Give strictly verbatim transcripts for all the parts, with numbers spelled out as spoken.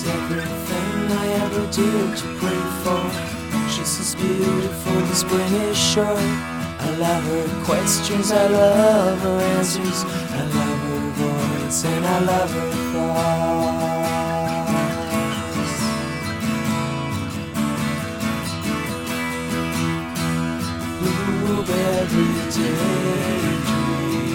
She's everything I ever did to pray for. She's as beautiful, the spring is short. I love her questions, I love her answers, I love her voice and I love her thoughts. Blueberry daydream.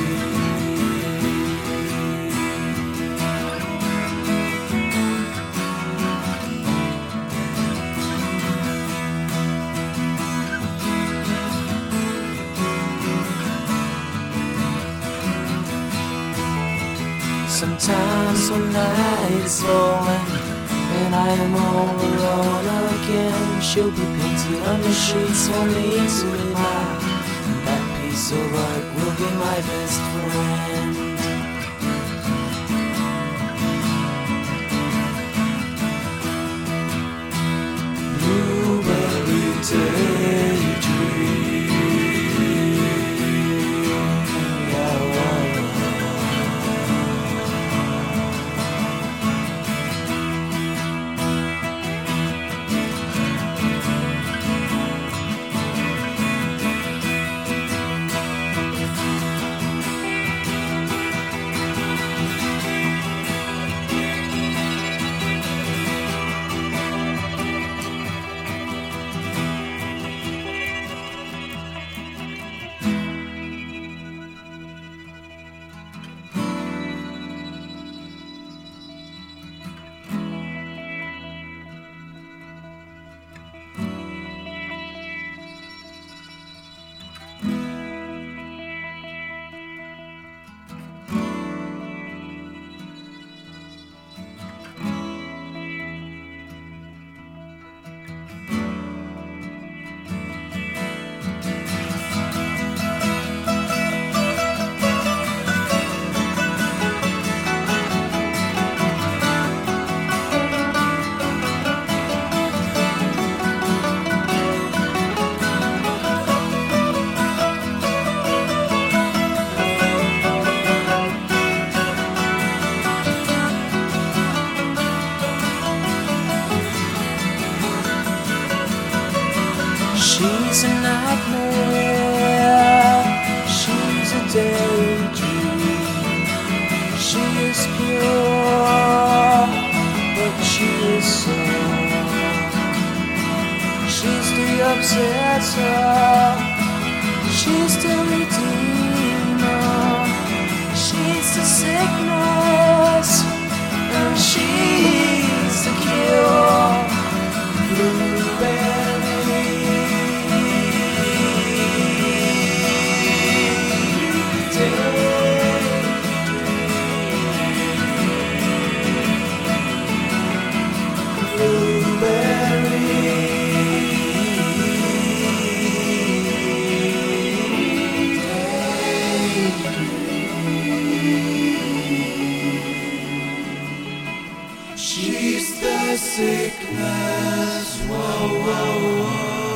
Sometimes when night is falling and I am all alone again, she'll be painted on the sheets for me to admire, and that piece of art will be my best friend. Blueberry daydream. She's a nightmare, she's a daydream. She is pure, but she is so. She's the obsessor, she's the redeemer. She's the sickness, and she's the cure. Blueberry. She's the sickness, whoa, whoa, whoa.